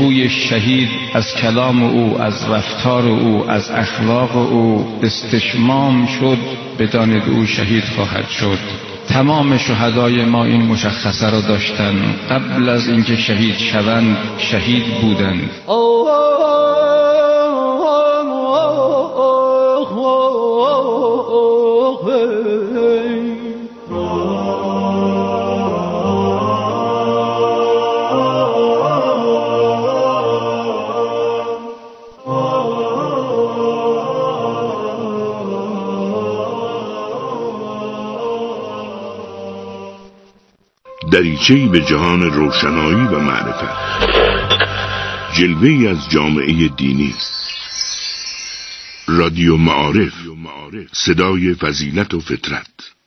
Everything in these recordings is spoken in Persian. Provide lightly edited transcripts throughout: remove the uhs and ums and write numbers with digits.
بوی شهید از کلام او، از رفتار او، از اخلاق او استشمام شد، بدانید او شهید خواهد شد. تمام شهدای ما این مشخصه را داشتند، قبل از اینکه شهید شوند شهید بودند. دریچه‌ای به جهان روشنایی و معرفت، جلوه‌ای از جامعه دینی. رادیو معارف، صدای فضیلت و فطرت.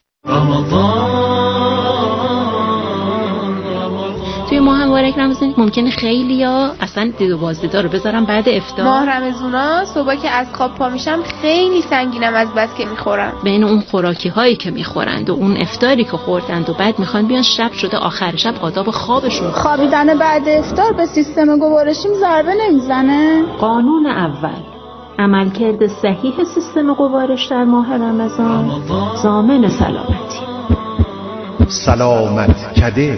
توی ماه مبارک رمضان ممکنه خیلیا اصلا دید و بازدیدا رو بذارم بعد افطار. ماه رمضونا صبح که از خواب پا میشم خیلی سنگینم از بس که میخورم. بین اون خوراکی هایی که میخورند و اون افطاری که خوردند و بعد میخوان بیان شب شده آخر شب آداب خوابشون. خوابیدن بعد افطار به سیستم گوارشیم ضربه نمیزنه؟ قانون اول، عملکرد صحیح سیستم گوارش در ماه رمضان ضامن سلامتی. سلامت کده.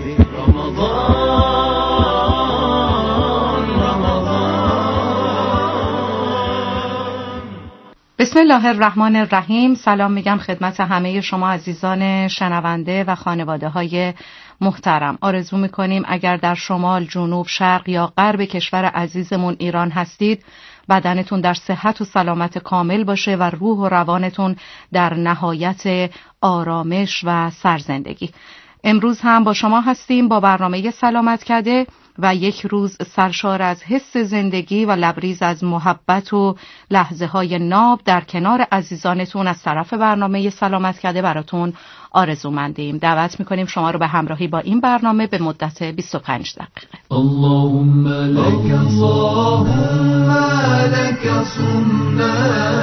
بسم الله الرحمن الرحیم. سلام میگم خدمت همه شما عزیزان شنونده و خانواده های محترم. آرزو میکنیم اگر در شمال، جنوب، شرق یا غرب کشور عزیزمون ایران هستید بدنتون در صحت و سلامت کامل باشه و روح و روانتون در نهایت آرامش و سرزندگی. امروز هم با شما هستیم با برنامه سلامت کده و یک روز سرشار از حس زندگی و لبریز از محبت و لحظه های ناب در کنار عزیزانتون از طرف برنامه سلامت کده براتون آرزومندیم. دعوت میکنیم شما رو به همراهی با این برنامه به مدت 25 دقیقه. اللهم لك اللهم لك صمنا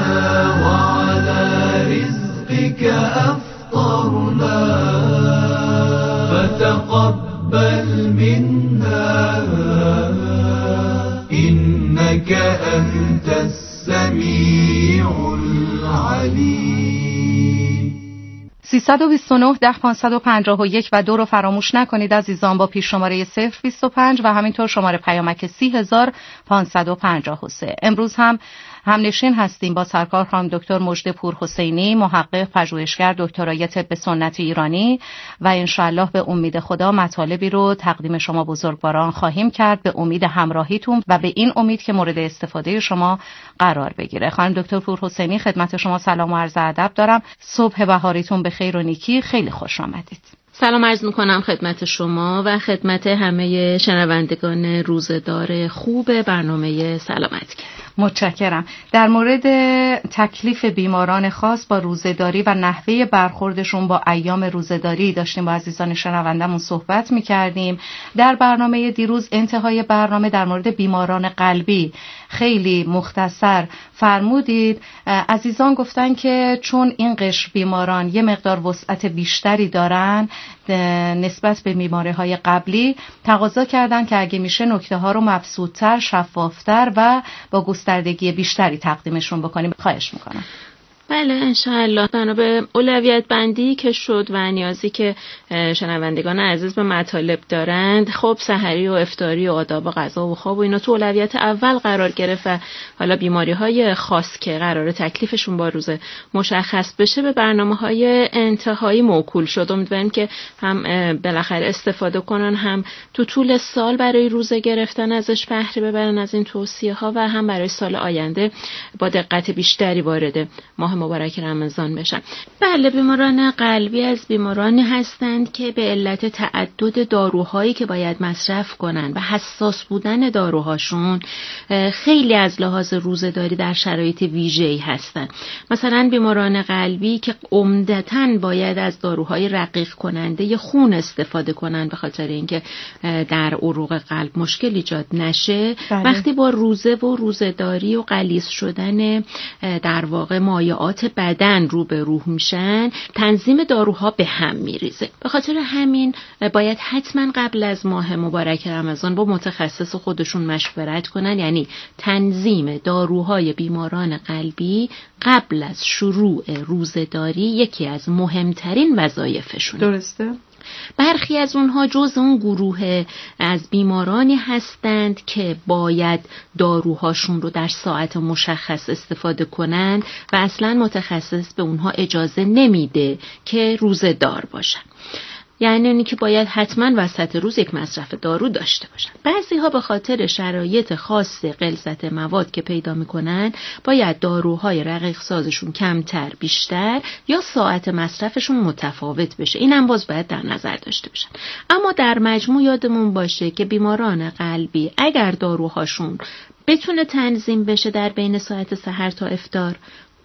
وعلى رزقك افطرنا فتقبل منا إنك أنت السميع العليم. 329 10 551 و 2 رو فراموش نکنید عزیزان، با پیش شماره 025 و همینطور شماره پیامک 30553. امروز هم همنشین هستیم با سرکار خانم دکتر مژده پورحسینی، محقق پژوهشگر دکترای طب سنت ایرانی و انشاءالله به امید خدا مطالبی رو تقدیم شما بزرگواران خواهیم کرد، به امید همراهیتون و به این امید که مورد استفاده شما قرار بگیره. خانم دکتر پورحسینی خدمت شما سلام و عرض ادب دارم. صبح بهاریتون به خیر و نیکی. خیلی خوش آمدید. سلام عرض میکنم خدمت شما و خدمت همه شنوندگان روزدار خوب برنامه سلامت کرد. متشکرم. در مورد تکلیف بیماران خاص با روزه‌داری و نحوه برخوردشون با ایام روزه‌داری داشتیم با عزیزان شنوندمون صحبت می‌کردیم. در برنامه دیروز انتهای برنامه در مورد بیماران قلبی خیلی مختصر فرمودید. عزیزان گفتن که چون این قشر بیماران یه مقدار وسعت بیشتری دارن نسبت به بیماری‌های قبلی، تقاضا کردن که اگه میشه نکته‌ها رو مبسوط‌تر، شفاف‌تر و با گستردگی بیشتری تقدیمشون بکنیم. خواهش میکنم. بله انشاءالله. بنا به اولویت بندی که شد و نیازی که شنوندگان عزیز به مطالب دارند، خب سحری و افطاری و آداب غذا و خواب و اینا تو اولویت اول قرار گرفت و حالا بیماری‌های خاص که قراره تکلیفشون با روزه مشخص بشه به برنامه‌های انتهایی موکول شد. امیدواریم که هم بالاخره استفاده کنن، هم تو طول سال برای روزه گرفتن ازش بهره ببرن از این توصیه‌ها و هم برای سال آینده با دقت بیشتری وارد ماه مبارک رمضان بشن. بله، بیماران قلبی از بیمارانی هستند که به علت تعدد داروهایی که باید مصرف کنن و حساس بودن داروهاشون خیلی از لحاظ روزه‌داری در شرایط ویژه‌ای هستند. مثلا بیماران قلبی که عمدتاً باید از داروهای رقیق کننده خون استفاده کنن به خاطر اینکه در عروق قلب مشکل ایجاد نشه. بله. وقتی با روزه و روزه‌داری و غلیظ شدن در واقع مایع نقاط بدن رو به رو میشن، تنظیم داروها به هم میریزه. به خاطر همین باید حتما قبل از ماه مبارک رمضان با متخصص خودشون مشورت کنن. یعنی تنظیم داروهای بیماران قلبی قبل از شروع روزه‌داری یکی از مهمترین وظایفشونه. درسته؟ برخی از اونها جز اون گروه از بیمارانی هستند که باید داروهاشون رو در ساعت مشخص استفاده کنند و اصلا متخصص به اونها اجازه نمیده که روزه‌دار باشن. یعنی اینی که باید حتما وسط روز یک مصرف دارو داشته باشن. بعضی‌ها به خاطر شرایط خاص غلظت مواد که پیدا می‌کنن باید داروهای رقیق سازشون کمتر بیشتر یا ساعت مصرفشون متفاوت بشه. اینم باز باید در نظر داشته باشن. اما در مجموع یادمون باشه که بیماران قلبی اگر داروهاشون بتونه تنظیم بشه در بین ساعت سحر تا افطار،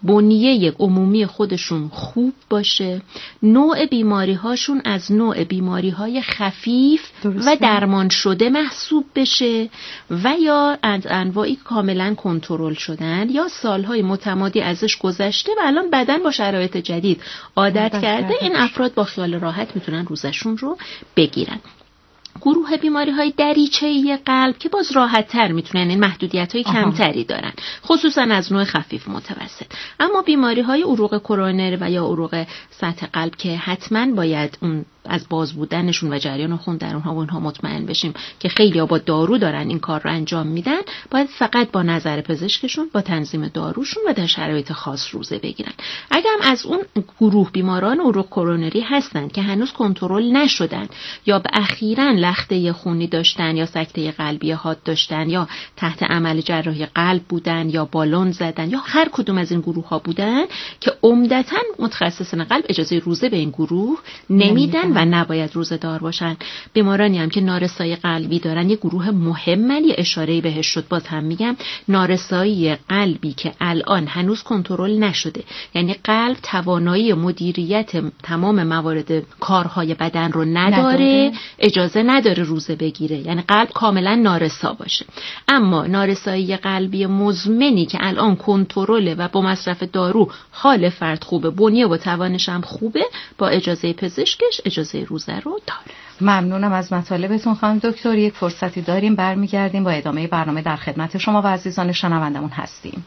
بنیه عمومی خودشون خوب باشه، نوع بیماری هاشون از نوع بیماری های خفیف و درمان شده محسوب بشه و یا از انواعی کاملا کنترل شدن یا سالهای متمادی ازش گذشته و الان بدن با شرایط جدید عادت کرده، این افراد با خیال راحت میتونن روزشون رو بگیرن. گروه بیماری‌های دریچه‌ای قلب که باز راحت‌تر میتونن، این محدودیت‌های کمتری دارن، خصوصا از نوع خفیف متوسط. اما بیماری‌های عروق کرونر و یا عروق سطح قلب که حتماً باید اون از باز بودنشون و جریان خون در اونها مطمئن بشیم که خیلی‌ها با دارو دارن این کار رو انجام میدن، باید فقط با نظر پزشکشون با تنظیم داروشون و در شرایط خاص روزه بگیرن. اگر هم از اون گروه بیماران عروق کرونری هستن که هنوز کنترل نشدن یا به اخیراً لخته خونی داشتن یا سکته قلبی حاد داشتن یا تحت عمل جراحی قلب بودن یا بالون زدن یا هر کدوم از این گروه‌ها بودن که عمدتاً متخصصان قلب اجازه روزه به این گروه نمیدن و نباید روزه دار باشن. بیمارانی هم که نارسایی قلبی دارن یه گروه مهمن، یه اشاره‌ای بهش شد، باز هم میگم نارسایی قلبی که الان هنوز کنترل نشده، یعنی قلب توانایی مدیریت تمام موارد کارهای بدن رو نداره، اجازه نداره روزه بگیره، یعنی قلب کاملا نارسا باشه. اما نارسایی قلبی مزمنی که الان کنترله و با مصرف دارو حال فرد خوبه، بنیه و توانش هم خوبه، با اجازه پزشکش اجازه روزه رو داره. ممنونم از مطالبتون خانم دکتر. یک فرصتی داریم برمیگردیم با ادامه برنامه در خدمت شما و عزیزان شنوندمون هستیم.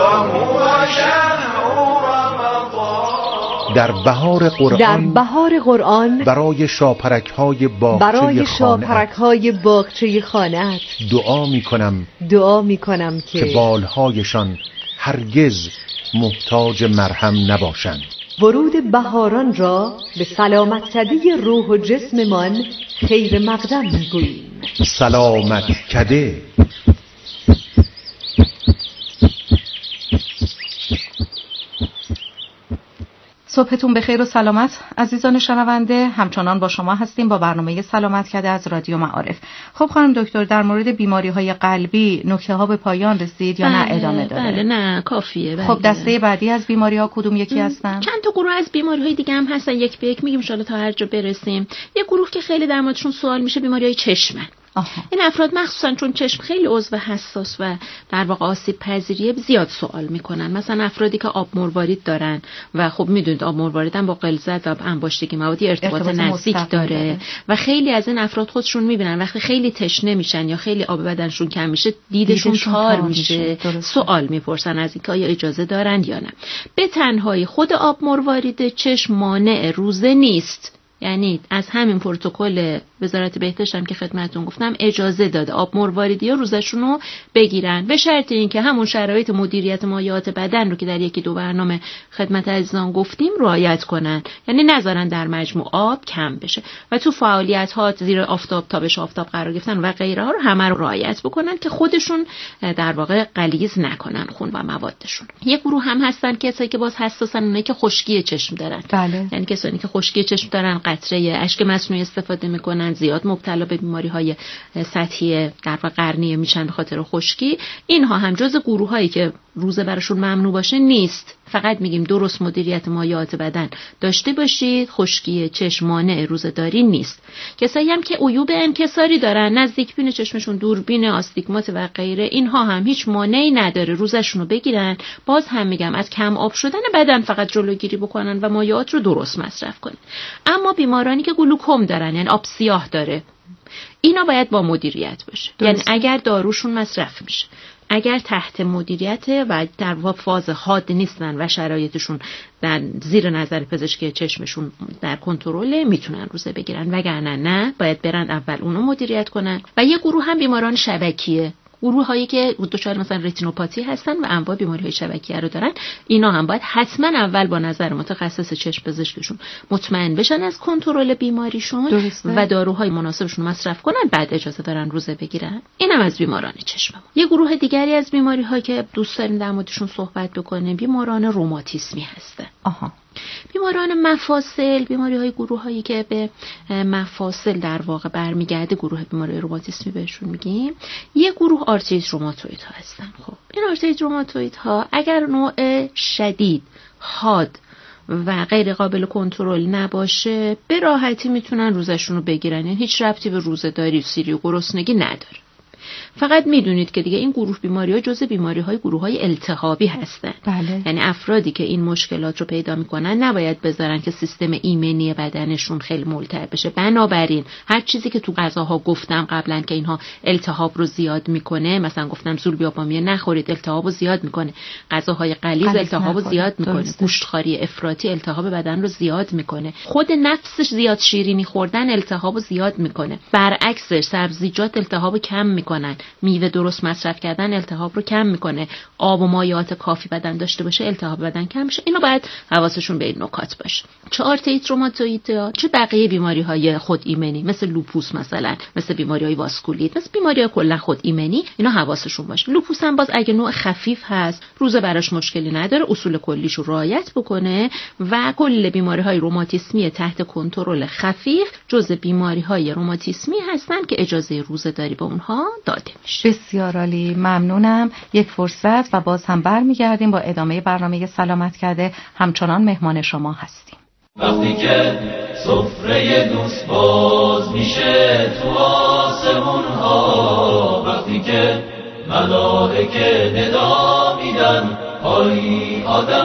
در بهار قرآن برای شاپرک‌های باغچه خانه‌ات دعا می‌کنم که بالهایشان هرگز محتاج مرهم نباشند. ورود بهاران را به سلامت کده روح و جسممان خیر مقدم می‌گوییم. سلامت کده. صبحتون بخیر و سلامت عزیزان شنونده، همچنان با شما هستیم با برنامه سلامت کده از رادیو معارف. خب خانم دکتر، در مورد بیماری‌های قلبی نکته ها به پایان رسید یا نه ادامه داره؟ بله نه کافیه. خب دسته بعدی از بیماری‌ها کدوم یکی هستن؟ چند تا گروه از بیماری‌های دیگه هم هستن، یک به یک میگیم ان شاءالله تا هر جا برسیم. یه گروه که خیلی در موردشون سوال میشه بیماری‌های چشمن. این افراد مخصوصا چون چشم خیلی عضو حساس و در واقع آسیب پذیریه زیاد سوال میکنن. مثلا افرادی که آب مروارید دارن و خب میدونید آب مروارید هم با غلظت و انباشتگی موادی ارتباط نزدیک داره و خیلی از این افراد خودشون میبینن وقتی خیلی تشنه میشن یا خیلی آب بدنشون کم میشه دیدشون تار میشه، سوال میپرسن از اینکه آیا اجازه دارن یا نه. به تنهایی خود آب مروارید چشم مانع روزه نیست، یعنی از همین پروتکل وزارت بهداشت هم که خدمتتون گفتم اجازه داده آب مرواریدیا روزشون رو بگیرن، به شرط اینکه همون شرایط مدیریت مایعات بدن رو که در یکی دو برنامه خدمت عزیزان گفتیم رعایت کنن، یعنی نذارن در مجموع آب کم بشه و تو فعالیت ها زیر آفتاب تابش آفتاب قرار گرفتن و غیره ها رو همه رو رعایت بکنن که خودشون در واقع غلیظ نکنن خون و موادشون. یک گروه هم هستن کسایی که باز حساسن، اونایی که خشکی چشم دارن. بله. یعنی کسانی که خشکی چشم دارن، قطره اشک مصنوعی استفاده میکنن، زیاد مبتلا به بیماری‌های سطحی در واقع قرنیه میشن به خاطر خشکی. اینها هم جز گروهایی که روزه براشون ممنوع باشه نیست، فقط میگیم درست مدیریت مایعات بدن داشته باشید. خشکی چشم مانع روزه‌داری نیست. کسایی هم که عیوب انکساری دارن، نزدیک بین چشمشون دوربین، آستیگمات و غیره، اینها هم هیچ مانعی نداره روزشون رو بگیرن. باز هم میگم از کم آب شدن بدن فقط جلوگیری بکنن و مایعات رو درست مصرف کنن. اما بیمارانی که گلوکوم دارن، یعنی آب سیاه داره، اینا باید با مدیریت باشه. یعنی اگر داروشون مصرف میشه، اگر تحت مدیریت و در فاز حاد نیستن و شرایطشون در زیر نظر پزشکی چشمشون در کنترل، میتونن روزه بگیرن، وگرنه نه باید برن اول اونو مدیریت کنن. و یه گروه هم بیماران شبکیه، گروه هایی که دچار مثلا رتینوپاتی هستن و انواع بیماری های شبکیه رو دارن، اینا هم باید حتما اول با نظر متخصص چشم پزشکشون مطمئن بشن از کنترل بیماریشون و داروهای مناسبشون مصرف کنن، بعد اجازه دارن روزه بگیرن. اینم از بیماران چشم. یه گروه دیگری از بیماری هایی که دوست داریم در موردشون صحبت بکنیم بیماران روماتیسمی هستن. بیماران مفاصل، بیماری های گروه هایی که به مفاصل در واقع برمیگرده، گروه بیماری روماتیسمی بهشون میگیم. یه گروه آرتریت روماتوئید ها هستن. خب این آرتریت روماتوئید ها اگر نوع شدید، حاد و غیر قابل کنترل نباشه، به راحتی میتونن روزشون رو بگیرن. یعنی هیچ ربطی به روزه‌داری، سیری و گرسنگی نداره. فقط میدونید که دیگه این گروه بیماری‌ها جزء بیماری‌های گروه‌های التهابی هستن. بله. یعنی افرادی که این مشکلات رو پیدا میکنن نباید بذارن که سیستم ایمنی بدنشون خیلی ملتهب بشه. بنابراین هر چیزی که تو غذاها گفتم قبلا که اینها التهاب رو زیاد میکنه، مثلا گفتم زولبیا بامیه نخورید، التهاب رو زیاد میکنه. غذاهای غلیظ التهاب رو زیاد میکنه. گوشتخواری افراطی التهاب بدن رو زیاد میکنه. خود نفسش زیاد شیرینی خوردن التهاب رو زیاد میکنه. برعکسش سبزیجات التهاب رو کم میکنن. میوه درست مصرف کردن التهاب رو کم میکنه. آب و مایعات کافی بدن داشته باشه التهاب بدن کم میشه. اینا باید حواسشون به این نکات باشه. چه آرتریت روماتوئید، چه بقیه بیماری‌های خود ایمنی مثل لوپوس مثلا، مثل بیماری‌های واسکولیت، مثل بیماری‌های کلا خود ایمنی، اینا حواسشون باشه. لوپوس هم باز اگه نوع خفیف هست، روزه براش مشکلی نداره، اصول کلیش رو رعایت بکنه و کل بیماری‌های روماتیسمی تحت کنترل خفیف جزء بیماری‌های روماتیسمی هستن که اجازه روزه‌داری به اونها داده میشه. بسیار عالی، ممنونم. یک فرصت و باز هم برمیگردیم با ادامه برنامه سلامت کرده. همچنان مهمان شما هستیم. وقتی که سفره دوست باز میشه تو آسمون ها، وقتی که ملائکه ندا میدن های آدم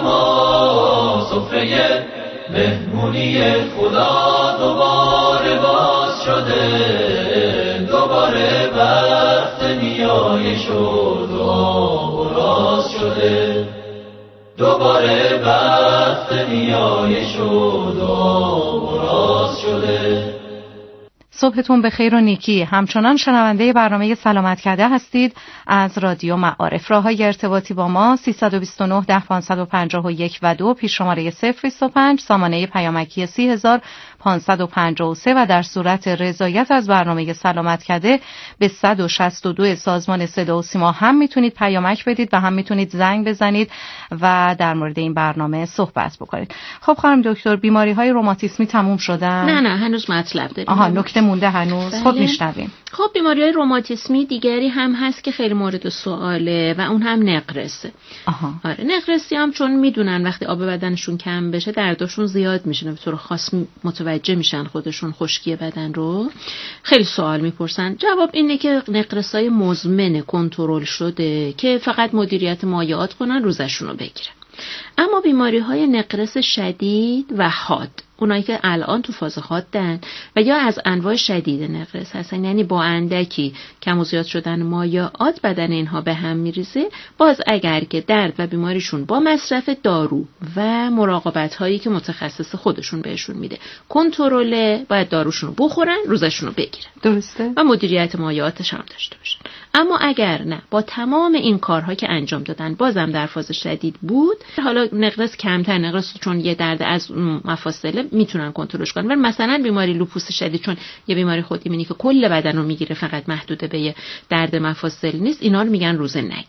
ها، سفره مهمونی خدا دوباره باز شده، دوباره وقت نیایش و دعا و راز شده، دوباره وقت نیایش و دعا و راز شده. صبحتون به خیر و نیکی. همچنان شنونده برنامه سلامت کرده هستید از رادیو معارف. راههای ارتباطی با ما 329 10 551 و 2، پیش شماره 025 سامانه پیامکی 30553 و در صورت رضایت از برنامه سلامت کرده به 162 سازمان صدا و سیما هم میتونید پیامک بدید و هم میتونید زنگ بزنید و در مورد این برنامه صحبت بکنید. خب خانم دکتر، بیماری های روماتیسمی تموم شدن؟ نه هنوز مطلب داریم. نکته مونده هنوز. خب میشنویم. خب بیماری‌های روماتیسمی دیگری هم هست که خیلی مورد سواله و اون هم نقرسه. آره، نقرسی هم چون میدونن وقتی آب بدنشون کم بشه دردشون زیاد میشه، به طور خاص متوجه میشن خودشون خشکی بدن رو، خیلی سوال میپرسن. جواب اینه که نقرسای مزمن کنترل شده که فقط مدیریت مایعات کنن روزشون رو بگیرن. اما بیماری‌های نقرس شدید و حاد، اونایی که الان تو فاز حادن و یا از انواع شدید نقرس هستن، یعنی با اندکی کم و زیاد شدن مایعات بدن اینها به هم میریزه، باز اگر که درد و بیماریشون با مصرف دارو و مراقبت هایی که متخصص خودشون بهشون میده کنترل، باید داروشون رو بخورن، روزشون رو بگیرن. درسته. و مدیریت مایعاتش هم داشته باشن. اما اگر نه، با تمام این کارها که انجام دادن بازم در فاز شدید بود، حالا نقرس کمتر، نقرس چون یه درد از مفاصل میتونن کنترلش کنن، ولی مثلا بیماری لوپوس شدید چون یه بیماری خود ایمنی که کل بدن رو میگیره، فقط محدود به یه درد مفاصل نیست، اینا رو میگن روزه نگیرن.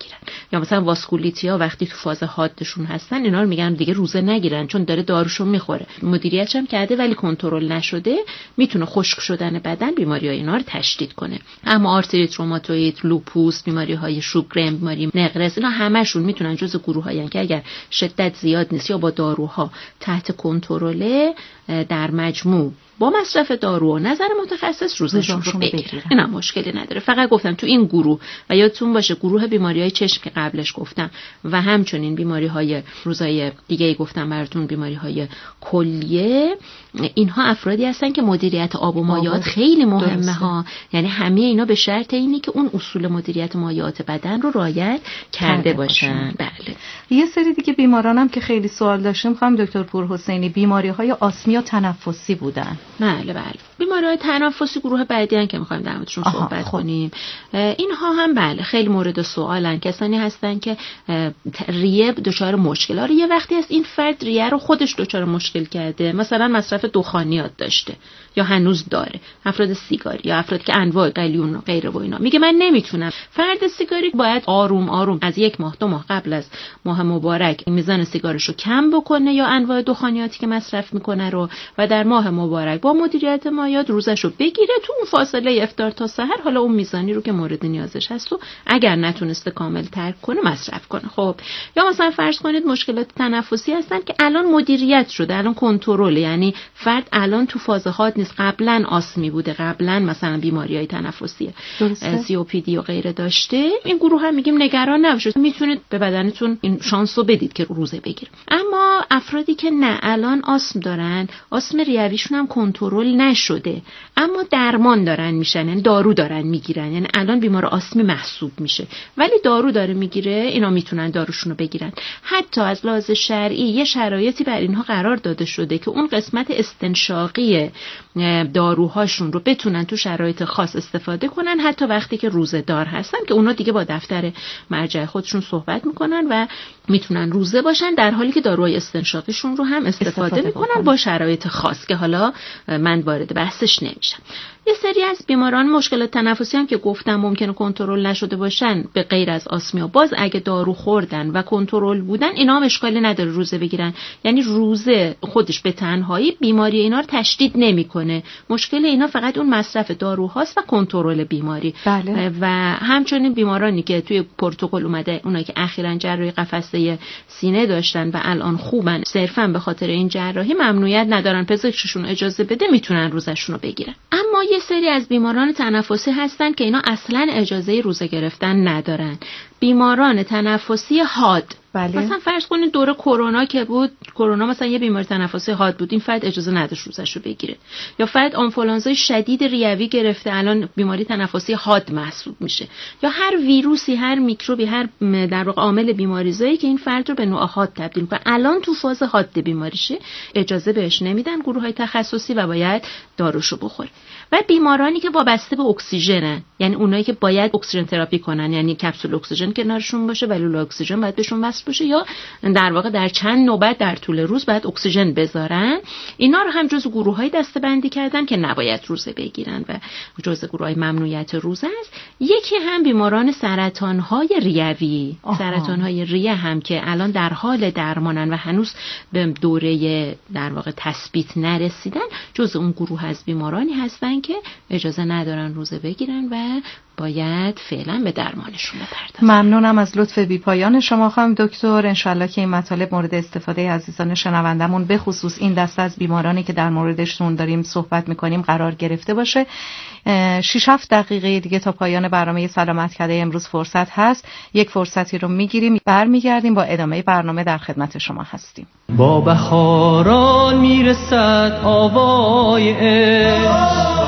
یا مثلا واسکولیتیا وقتی تو فاز حادشون هستن اینا رو میگن دیگه روزه نگیرن چون داره داروشو میخوره. مدیریتش هم کرده ولی کنترل نشده میتونه خشک شدن بدن بیماری‌های اینا رو تشدید کنه. اما آرتریت روماتوئید، لوپوس، بیماری‌های شوگرن، بیماری نقرس، اینا همشون میتونن جزء گروه‌هایی که اگر شدت زیاد نیست یا با داروها تحت کنترل در مجموع با مصرف دارو و نظر متخصص روزشون رو بگیرن. اینا مشکلی نداره. فقط گفتم تو این گروه و یادتون باشه گروه بیماری‌های چشم که قبلش گفتم و همچنین بیماری‌های روزای دیگه گفتم براتون بیماری‌های کلیه، اینها افرادی هستن که مدیریت آب و مایعات خیلی مهمه ها. یعنی همه اینا به شرط اینی که اون اصول مدیریت مایعات بدن رو رعایت کرده باشن. بله. یه سری دیگه بیمارانم که خیلی سوال داشتیم خانم دکتر پورحسینی، بیماری‌های آسمی و تنفسی بودن. بله. بیماری‌های تنفسی گروه بعدی ان که می‌خوایم در موردشون صحبت کنیم. اینها هم بله خیلی مورد سوالن. کسانی هستن که ریه دچار مشکل. آره یه وقتی از این فرد ریه رو خودش دچار مشکل کرده، مثلا مصرف دخانیات داشته یا هنوز داره، افراد سیگاری یا افراد که انواع قلیون و غیره و اینا، میگه من نمیتونم. فرد سیگاری باید آروم آروم از 1 ماه 2 ماه قبل از ماه مبارک میزان سیگارشو کم بکنه یا انواع دخانیاتی که مصرف میکنه رو و در ماه مبارک با مدیریت مایعات روزشو بگیره. تو اون فاصله افطار تا سحر حالا اون میزانی رو که مورد نیازش هست و اگر نتونسته کامل ترک کنه مصرف کنه. خب یا مثلا فرض کنید مشکلات تنفسی هستن که الان مدیریت شده، الان کنترل، یعنی فرد الان تو فاز حاد نیست، قبلا آسمی بوده، قبلا مثلا بیماریهای تنفسی COPD و غیره داشته. این گروه هم میگیم نگران نباشید، میتونید به بدنتون این شانس رو بدید که روزه بگیره. اما افرادی که نه الان آسم دارن، آسم ریویشون هم کنترل نشده اما درمان دارن میشن، یعنی دارو دارن میگیرن، یعنی الان بیمار آسمی محسوب میشه ولی دارو داره میگیره، اینا میتونن داروشون رو بگیرن. حتی از لحاظ شرعی یه شرایطی بر اینها قرار داده شده که اون قسمت استنشاقی داروهاشون رو بتونن تو شرایط خاص استفاده کنن، حتی وقتی که روزه دار هستن، که اونا دیگه با دفتر مرجع خودشون صحبت میکنن و میتونن روزه باشن در حالی که داروهای استنشاقیشون رو هم استفاده میکنن با شرایط خاص که حالا من وارد بحثش نمیشم. یه سری از بیماران مشکلات تنفسی هم که گفتم ممکنه کنترل نشده باشن به غیر از آسمیا، باز اگه دارو خوردن و کنترل بودن اینا هم اشکالی نداره روزه بگیرن. یعنی روزه خودش به تنهایی بیماری اینا رو تشدید نمیکنه. مشکل اینا فقط اون مصرف داروهاست و کنترل بیماری. بله. و همچنین بیمارانی که توی پروتکل اومده، اونایی که اخیراً جراحی قفسه سینه داشتن و الان خوبن، صرفاً به خاطر این جراحی ممنوعیت ندارن پزشکشون اجازه بده، میتونن روزشون رو بگیرن. اما یه سری از بیماران تنفسی هستن که اینا اصلاً اجازه روزه گرفتن ندارن. بیماران تنفسی حاد. بله. مثلا فرض کنید دوره کرونا که بود، کرونا مثلا یه بیماری تنفسی حاد بود، این فرد اجازه نداشت روزشو بگیره. یا فرد آنفولانزای شدید ریوی گرفته، الان بیماری تنفسی حاد محسوب میشه. یا هر ویروسی، هر میکروبی، هر در واقع عامل بیماریزایی که این فرد رو به نوع حاد تبدیل کنه، الان تو فاز حاد بیماریشه، اجازه بهش نمیدن گروه‌های تخصصی و باید داروشو بخوره. و بیمارانی که وابسته به اکسیژنن، یعنی اونایی که باید اکسیژن تراپی کنن، یعنی کپسول اکسیژن کنارشون باشه و لوله اکسیژن باید بهشون وصل باشه، یا در واقع در چند نوبت در طول روز باید اکسیژن بذارن، اینا رو هم جزو گروه‌های دسته‌بندی کردن که نباید روزه بگیرن و جزو گروه‌های ممنوعیت روزه است. یکی هم بیماران سرطان‌های ریوی، سرطان‌های ریه هم که الان در حال درمانن و هنوز به دوره در واقع تثبیت نرسیدن، جزو اون گروه از بیمارانی هستن که اجازه ندارن روزه بگیرن و باید فعلا به درمانشون بپردازن. ممنونم از لطف بی‌پایان شما خانم دکتر. انشالله که این مطالب مورد استفاده عزیزان شنوندمون به خصوص این دسته از بیمارانی که در موردشون داریم صحبت میکنیم قرار گرفته باشه. 6-7 دقیقه دیگه تا پایان برنامه سلامت کده امروز فرصت هست. یک فرصتی رو میگیریم، برمیگردیم با ادامه برنامه در خدمت شما هستیم. با بهاران میرسد آوای عشق،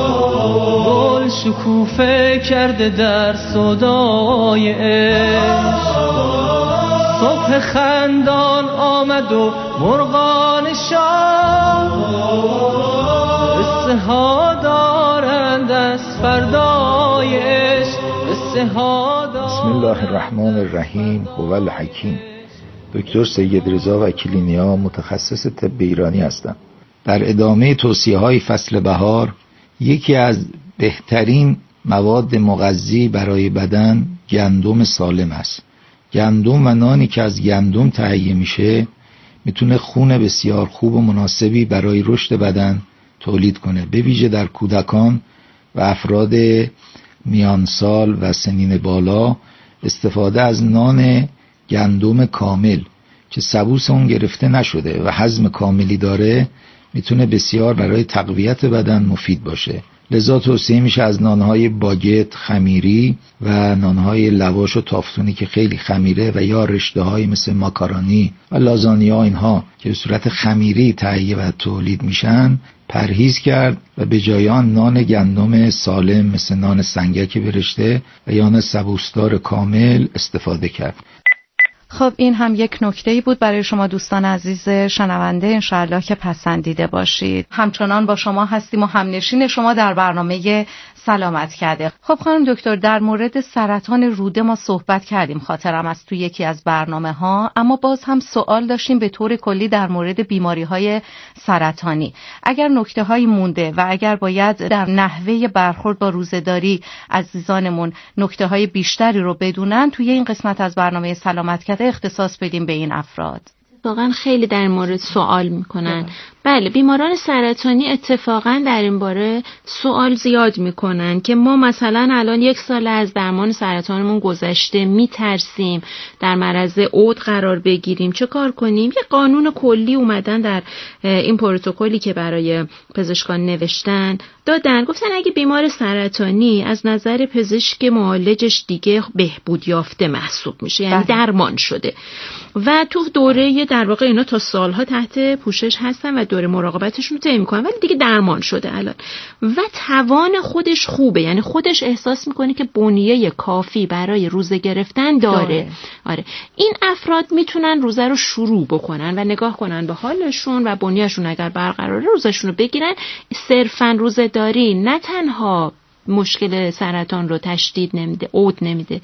گل شکوفه کرده در صدای عشق، صبح خندان آمد و مرغان شام قصه ها دارند از فردای عشق، قصه ها دارند. بسم الله الرحمن الرحیم. هو الحکیم. دکتر سید رضا وکیلی نیا، متخصص طب ایرانی هستم. در ادامه توصیه‌های فصل بهار، یکی از بهترین مواد مغذی برای بدن گندم سالم است. گندم و نانی که از گندم تهیه میشه میتونه خون بسیار خوب و مناسبی برای رشد بدن تولید کنه، به ویژه در کودکان و افراد میان سال و سنین بالا. استفاده از نان گندم کامل که سبوس اون گرفته نشده و هضم کاملی داره میتونه بسیار برای تقویت بدن مفید باشه. لذا توصیه میشه از نانهای باگت خمیری و نانهای لواش و تافتونی که خیلی خمیره و یا رشته‌های مثل ماکارونی و لازانیا اینها که به صورت خمیری تهیه و تولید میشن پرهیز کرد و به جای آن نان گندم سالم مثل نان سنگک برشته و یا نان سبوسدار کامل استفاده کرد. خب این هم یک نکته‌ای بود برای شما دوستان عزیز شنونده، انشاءالله که پسندیده باشید. همچنان با شما هستیم و همنشین شما در برنامه سلامت کرده. خب خانم دکتر، در مورد سرطان روده ما صحبت کردیم، خاطرم از تو یکی از برنامه‌ها، اما باز هم سوال داشتیم به طور کلی در مورد بیماری‌های سرطانی. اگر نکته‌هایی مونده و اگر باید در نحوه برخورد با روزه‌داری عزیزانمون نکته‌های بیشتری رو بدونن، توی این قسمت از برنامه سلامت کرده اختصاص بدیم به این افراد. واقعا خیلی در مورد سوال میکنن. بله، بیماران سرطانی اتفاقا در این باره سوال زیاد میکنن که ما مثلا الان 1 سال از درمان سرطانمون گذشته، میترسیم در معرض عود قرار بگیریم، چه کار کنیم؟ یه قانون کلی اومدن در این پروتکلی که برای پزشکان نوشتن دادن، گفتن اگه بیمار سرطانی از نظر پزشک معالجش دیگه بهبود یافته محسوب میشه، یعنی درمان شده و تو دوره در واقع اینا تا سالها تحت پوشش هستن و دوره مراقبتشون رو طی میکنن، ولی دیگه درمان شده الان و توان خودش خوبه، یعنی خودش احساس میکنه که بنیه کافی برای روزه گرفتن داره. آره، این افراد میتونن روزه رو شروع بکنن و نگاه کنن به حالشون و بنیهشون اگر برقراره روزشون رو بگیرن. صرفاً روزه داری نه تنها مشکل سرطان رو تشدید نمیده، عود نمیده،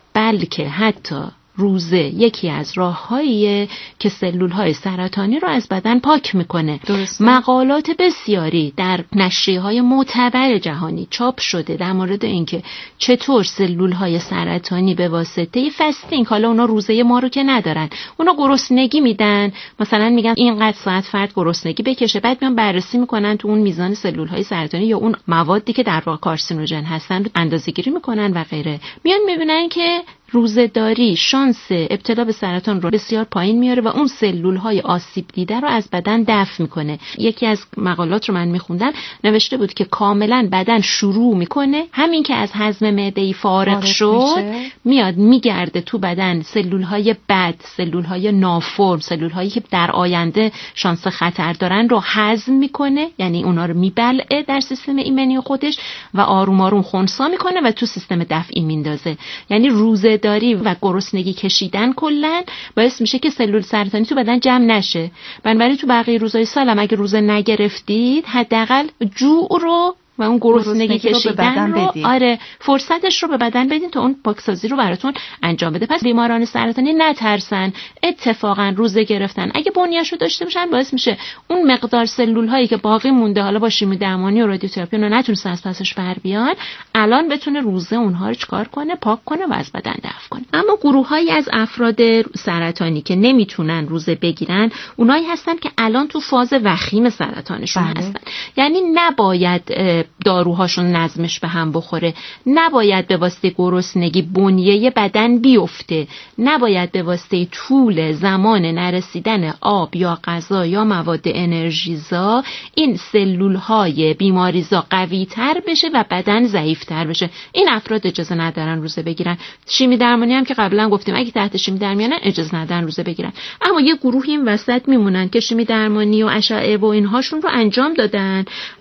بلکه حتی روزه یکی از راه‌هاییه که سلول‌های سرطانی رو از بدن پاک میکنه. مقالات بسیاری در نشریه‌های معتبر جهانی چاپ شده در مورد اینکه چطور سلول‌های سرطانی به واسطه فستینگ، حالا اونا روزه ما رو که ندارن، اونا گرسنگی میدن، مثلا میگن اینقدر ساعت فرد گرسنگی بکشه، بعد میان بررسی میکنن تو اون میزان سلول‌های سرطانی یا اون موادی که در واقع کارسینوژن هستن رو اندازه‌گیری میکنن و غیره. میان میبینن که روزه‌داری شانس ابتلا به سرطان رو بسیار پایین میاره و اون سلول‌های آسیب دیده رو از بدن دفع میکنه. یکی از مقالات رو من میخوندم نوشته بود که کاملا بدن شروع میکنه، همین که از هضم معده‌ای فارغ شد میاد میگرده تو بدن سلول‌های بد، سلول‌های نافرم، سلول‌هایی که در آینده شانس خطر دارن رو هضم میکنه، یعنی اونا رو میبلعه در سیستم ایمنی خودش و آروم آروم خنثی میکنه و تو سیستم دفعی میندازه. یعنی روزه‌داری و گرسنگی کشیدن کلا باعث میشه که سلول سرطانی تو بدن جمع نشه. بنابراین تو بقیه روزهای سال هم اگه روزه نگرفتید، حداقل جوع رو و اون گرسنگی کشیدن رو آره فرصتش رو به بدن بدین تا اون پاکسازی رو براتون انجام بده. پس بیماران سرطانی نترسن، اتفاقا روزه گرفتن اگه بنیه‌شو داشته باشن باعث میشه اون مقدار سلول هایی که باقی مونده، حالا با شیمی درمانی و رادیوتراپی اونا نتونستن از پسش بر بیان، الان بتونه روزه اونها رو چیکار کنه؟ پاک کنه و از بدن دفع کنه. اما گروه‌هایی از افراد سرطانی که نمیتونن روزه بگیرن، اونایی هستن که الان تو فاز وخیم سرطانشون هستن، یعنی نباید داروهاشون نظمش به هم بخوره، نباید به واسطه گرسنگی بنیه بدن بیفته، نباید به واسطه طول زمان نرسیدن آب یا غذا یا مواد انرژیزا این سلول‌های بیماریزا قوی‌تر بشه و بدن ضعیف‌تر بشه. این افراد اجازه ندارن روزه بگیرن. شیمی درمانی هم که قبلا گفتیم اگه تحت شیمی درمانی اجازه ندارن روزه بگیرن. اما یه گروهی این وسط میمونن که شیمی درمانی و اشعه و اینهاشون رو انجام دادن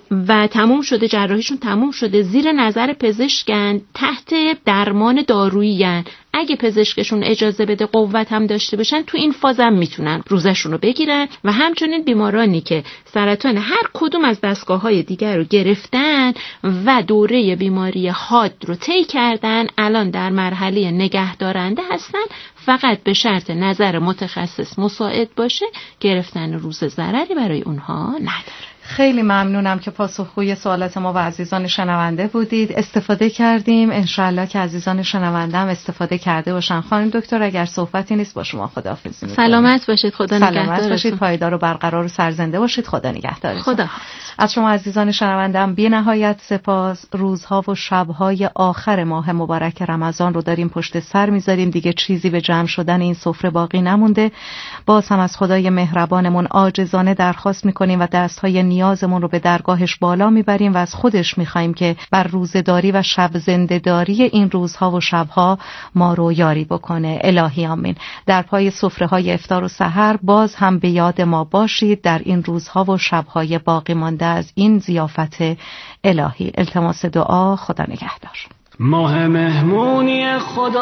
و تموم شده، جراحیشون تموم شده، زیر نظر پزشکن، تحت درمان دارویی. اگه پزشکشون اجازه بده، قوت هم داشته باشن، تو این فاز هم میتونن روزشون رو بگیرن. و همچنین بیمارانی که سرطان هر کدوم از دستگاه‌های دیگر رو گرفتن و دوره بیماری حاد رو طی کردن، الان در مرحله نگهدارنده هستن، فقط به شرط نظر متخصص مساعد باشه گرفتن روزه ضرری برای اونها نداره. خیلی ممنونم که پاسخگوی سوالات ما و عزیزان شنونده بودید. استفاده کردیم، انشالله که عزیزان شنونده هم استفاده کرده باشن. خانم دکتر اگر صحبتی نیست با شما خداحافظی می‌کنم. سلامت باشید، خدا نگهدارتون. سلامت باشید، پایدار و برقرار و سرزنده باشید، خدا نگهدارتون. خدا. از شما عزیزان شنونده هم بی نهایت سپاس. روزها و شب‌های آخر ماه مبارک رمضان رو داریم پشت سر می‌ذاریم، دیگه چیزی به جمع شدن این سفره باقی نمونده. باز هم از خدای مهربانمون عاجزانه درخواست می‌کنیم و دست‌های نیازمون رو به درگاهش بالا میبریم و از خودش میخوایم که بر روزه‌داری و شب زنده‌داری این روزها و شبها ما رو یاری بکنه. الهی آمین. در پای سفره‌های افطار و سحر باز هم به یاد ما باشید در این روزها و شبهای باقی مانده از این ضیافت الهی. التماس دعا. خدا نگهدار. ماه مهمونی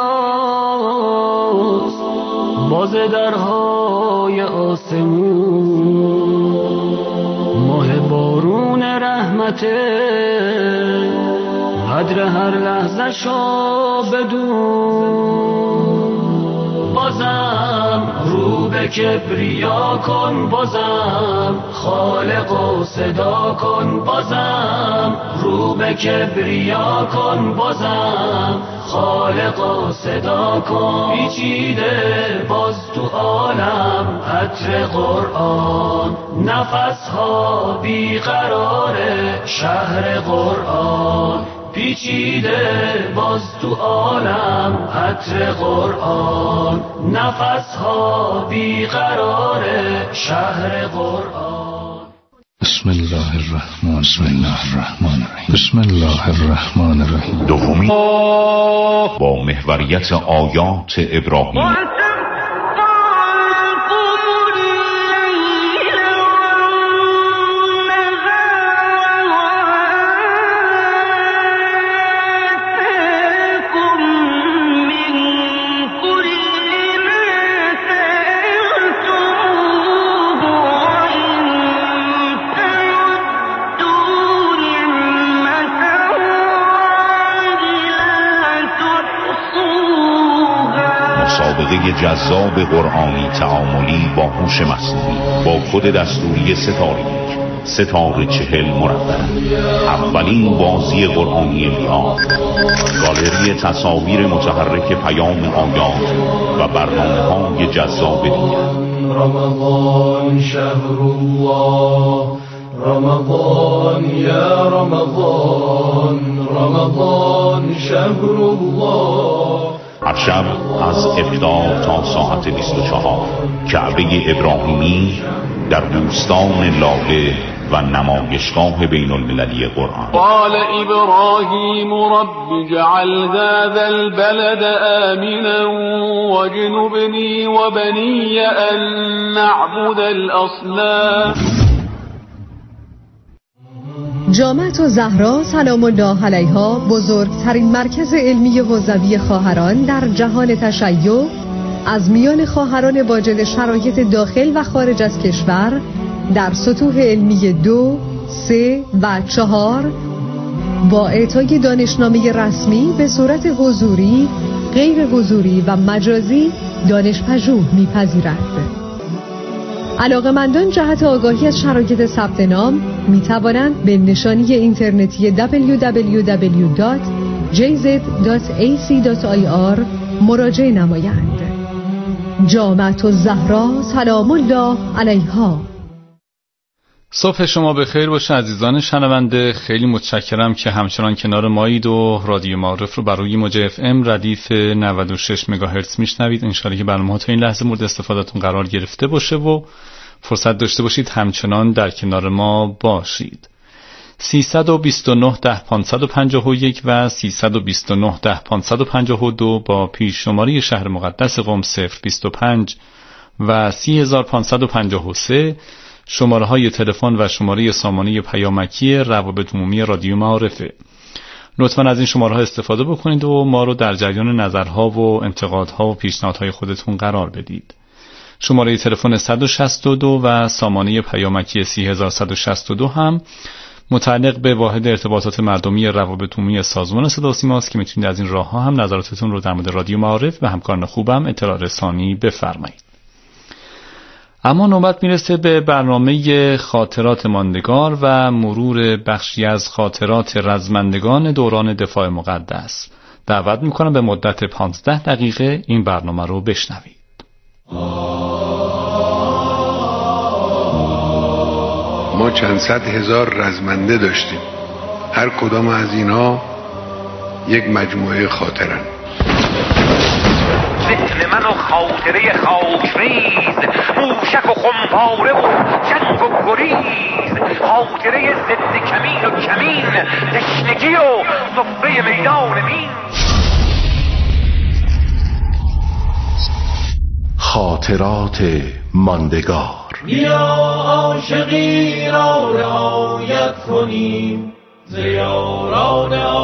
خداست باز درهای آسمون، ماه بارون رحمته قدر هر لحظه شو بدون. بازم رو به کبریا کن، بازم خالق و صدا کن، بازم رو به کبریا کن، بازم خالق و صدا کن. پیچیده باز تو عالم عطر قرآن، نفسها بیقرار شهر قرآن. پیچیده باز تو عالم عطر قرآن، نفسها بیقرار شهر قرآن. بسم الله الرحمن الرحیم. بسم الله الرحمن الرحیم. دومی با محوریت آیات ابراهیم. مسابقه جذاب قرآنی تعاملی با هوش مصنوعی با کد دستوری ستاره 40 مربع. اولین بازی قرآنی لیام، گالری تصاویر متحرک پیام آیات و برنامه‌های جذاب دیگر. رمضان شهر الله، رمضان یا رمضان، رمضان شهر الله. هر شب از افطار تا ساعت 24 کعبه ابراهیمی در بوستان لاله و نمایشگاه بین المللی قرآن. قال ابراهیم رب اجعل هذا البلد آمنا واجنبني وبني ان نعبد الاصنام. جامعة الزهرا سلام الله علیها بزرگترین مرکز علمی حوزوی خواهران در جهان تشیع از میان خواهران واجد شرایط داخل و خارج از کشور در سطوح علمی 2، 3 و 4 با اعطای دانشنامه رسمی به صورت حضوری، غیر حضوری و مجازی دانشپژوه می‌پذیرد. علاقه‌مندان جهت آگاهی از شرایط ثبت نام می توانند به نشانی اینترنتی www.jz.ac.ir مراجعه نمایند. جامعة الزهرا سلام الله علیها. صبح شما بخیر باشه عزیزان شنونده. خیلی متشکرم که همچنان کنار مایید و رادیو معارف رو بر روی موج اف ام ردیف 96 مگاهرتز میشنوید. انشالله که برنامه‌ها تا این لحظه مورد استفادهتون قرار گرفته باشه و فرصت داشته باشید همچنان در کنار ما باشید. 329 10 551 و 329 10 552 با پیش شماره شهر مقدس قم 025 و 3553 شماره های تلفن و شماره سامانه پیامکی روابط عمومی رادیو معارفه. لطفاً از این شماره ها استفاده بکنید و ما رو در جریان نظرها و انتقادها و پیشنهادهای خودتون قرار بدید. شماره تلفن 162 و سامانه پیامکی 3162 هم متعلق به واحد ارتباطات مردمی روابط عمومی سازمان صدا و سیما است که میتونید از این راه ها هم نظراتتون رو در مورد رادیو معارف و همکاران خوبم اطلاع رسانی بفرمایید. اما نوبت میرسه به برنامه خاطرات ماندگار و مرور بخشی از خاطرات رزمندگان دوران دفاع مقدس. دعوت میکنم به مدت 15 دقیقه این برنامه رو بشنوید. ما چند صد هزار رزمنده داشتیم. هر کدام از اینا یک مجموعه خاطرن. ذهن من و خاطره خاکریز، موشک و خمپاره و جنگ و گریز، خاطره ضد کمین و کمین، تشنگی و سفره میدان مین. خاطرات ماندگار. بیا عاشقی را رعایت کنیم، ز یاران